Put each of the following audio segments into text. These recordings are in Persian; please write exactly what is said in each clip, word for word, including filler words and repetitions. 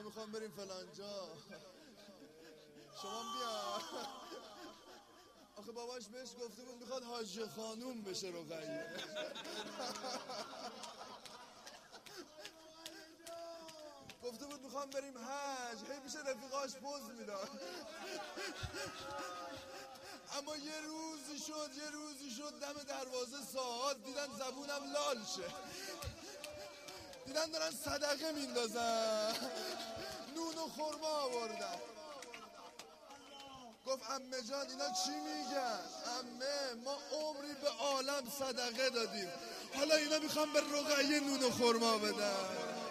ما میخوام بریم فلان جا، شما بیا. آخه باباش بهش گفته بود میخواد حاجی خانوم بشه رقیه. گفته بود میخوام بریم حج، هی میشه رفیقاش پوز میداد. اما یه روزی شد یه روزی شد دم دروازه ساعات دیدن زبونم لال شه، دیدن دارن صدقه میندازن، نون و خرما آوردن. گفت عمه جان اینا چی میگن؟ عمه ما عمری به عالم صدقه دادیم، حالا اینا میخوام به رقیه نون و خرما بدن.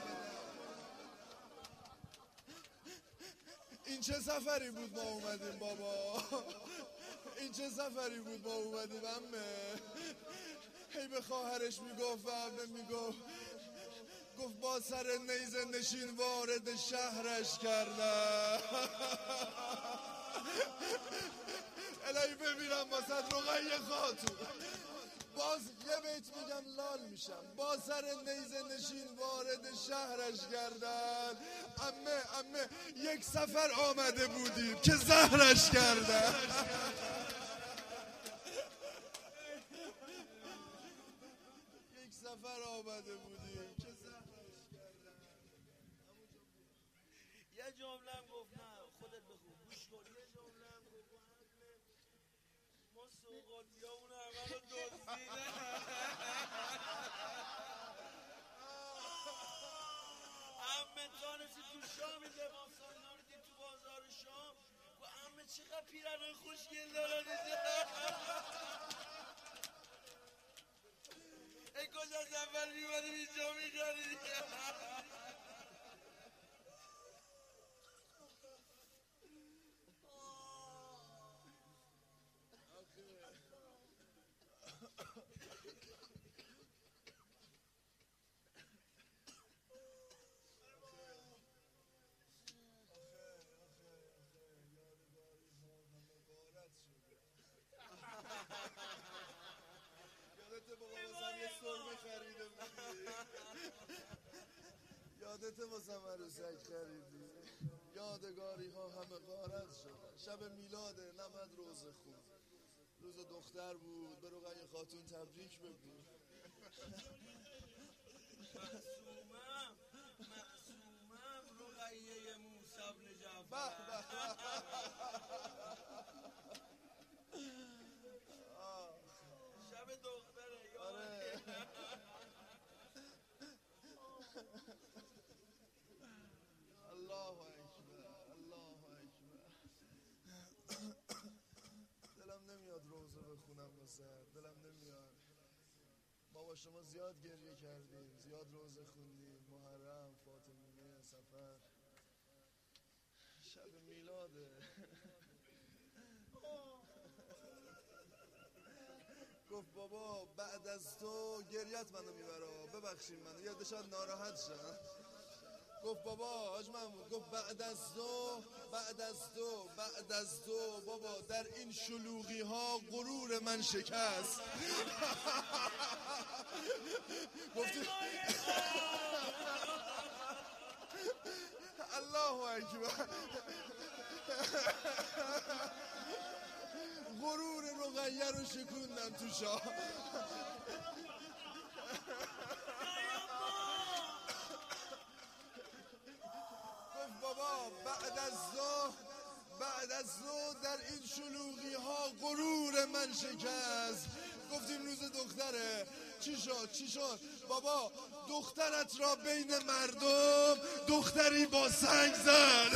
این چه سفری بود ما اومدیم بابا، این چه سفری بود ما اومدیم عمه. هی به خواهرش میگفت و عمه میگفت، گفت با سر نیزه نشین وارد شهرش کردن. الهی ببینم واسه رقیه خاتون. باز یه بیت میگم لال میشم. با سر نیزه نشین وارد شهرش کردن. عمه عمه یک سفر آمده بودیم که زهرش کردن. یک سفر آمده بودیم که زهرش کردن. یه جمله هم گفت، نه خودت بخون گوش کن. یه جمله هم گفت ما سوقاتی ها اون همه رو دزدیدن. عمه جانسی تو شامی لباسان اینا رو دید تو بازار شام. گفت عمه چقدر پیرن خوشگل دارن ای کجا از اول میمدیم اینجا میخرید. یادت واسم عروسک خریدی، یادگاری ها همه غارت شدن. شب میلاد نمد روزه خون، روز دختر بود، به رقیه خاتون تبریک بگو. معصومم معصومم رقیه موسی بن جعفر. شب دختره. آره الله اکبر الله اکبر. دلم نمیاد روزه بخونم واسه، دلم نمیاد. ما با شما زیاد گریه کردیم، زیاد روزه خوندیم، محرم، فاطمیه، سفر، شب میلاده. گفت بابا بعد از تو گریت منو میبره، ببخشید منو، یا دشان ناراحت شد. گفت بابا حاج محمود، گفت بعد از تو بعد از تو بعد از تو بابا در این شلوغی ها غرور من شکست. گفت الله اکبر. غرور رقیه رو شکوندم تو شاه. گفت بابا بعد از تو بعد از تو در این شلوغی ها غرور من شکست. گفتیم روز دختره، چی شد چی شد؟ بابا دخترت را بین مردم دختری با سنگ زد.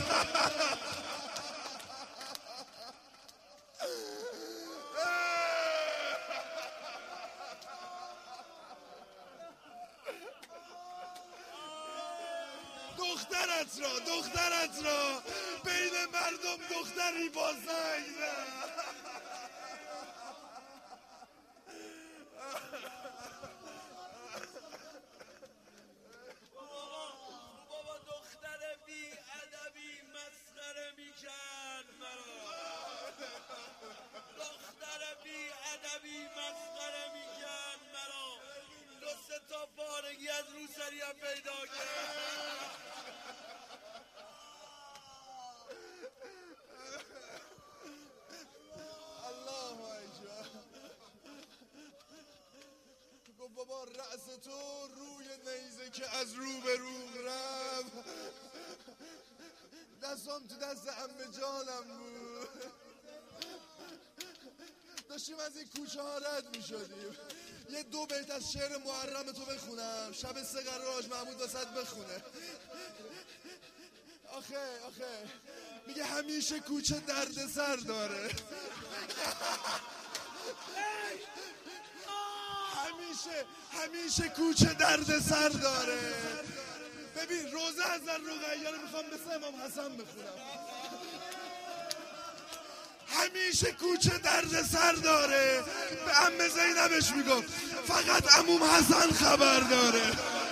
دخترت را دخترت را بین مردم دختری با سنگ زد. بابا دختر بی ادبی مسخره میکرد مرا. دختر بی ادبی مسخره میکرد مرا. دو سه تا پارگی از روسری هم پیدا کرد. تو روی نیزه که از رو به رو رفت، دستم تو دست عمه جانم بود، داشتیم از این کوچه ها رد می شدیم. یه دو بیت از شعر محرم تو بخونم، شب سه قرار حاج محمود واسط بخونه. آخه آخه میگه همیشه کوچه درد سر داره، همیشه همیشه کوچه درد سر داره. ببین روزه از رقیه رو میخوام مثل امام حسن بخونم. همیشه کوچه درد سر داره، به عمه زینبش میگفت فقط عموم حسن خبر داره.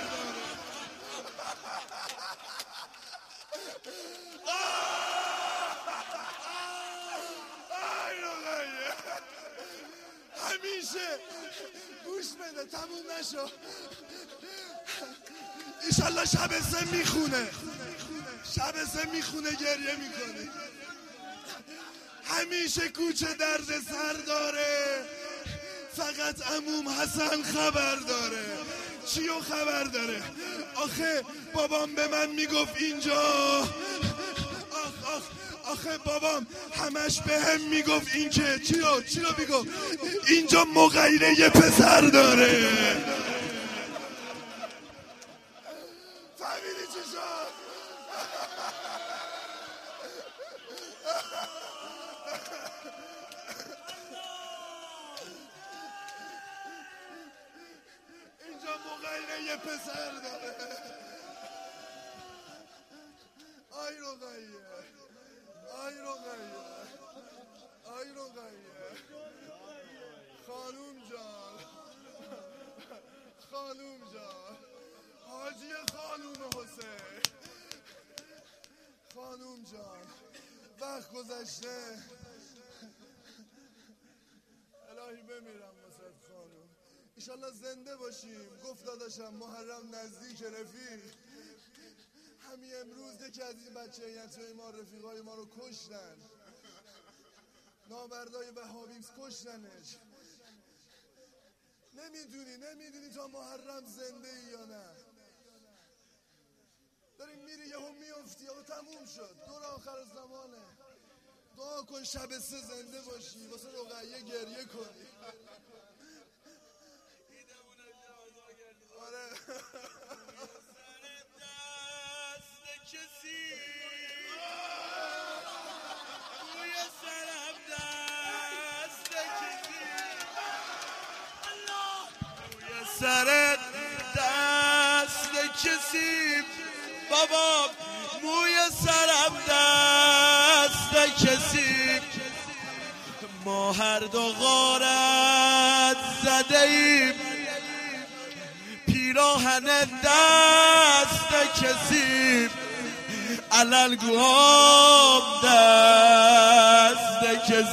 همیشه گوش بده، تموم نشو، ایشالله شب سه میخونه، شب سه میخونه گریه میکنه. همیشه کوچه درد سر داره، فقط عموم حسن خبر داره. چیو خبر داره؟ آخه بابام به من میگفت اینجا، آخ آخ آخه بابام همش به هم میگفت این که چی رو چی رو میگفت اینجا مغیره یه پسر داره. فهمیدی چی شد؟ اینجا مغیره یه پسر داره. آی رقیه، آی رقیه، آی رقیه، خانوم جان، خانوم جان، حاجی خانوم حسین، خانوم جان، وقت گذشته، الهی بمیرم واسه خانوم، ایشالله زنده باشیم. گفت داداشم محرم نزدیک رفیق، همین امروز یکی از این بچه یتیمای ما رفیقای ما رو کشتن، نامردای وهابی کشتنش. نمیدونی نمیدونی تا محرم زنده ای یا نه. داریم میری یهو میفتی یهو تموم شد، دور آخر زمانه. دعا کن شب سه زنده باشی، واسه رقیه گریه کنی. آره کسی روی سرم دست کسی، روی سرت دست کسی، بابا موی سرم دست کسی، ما هر دو غارت زده ایم پیراهن دست کسی، علل گوام دست کسی.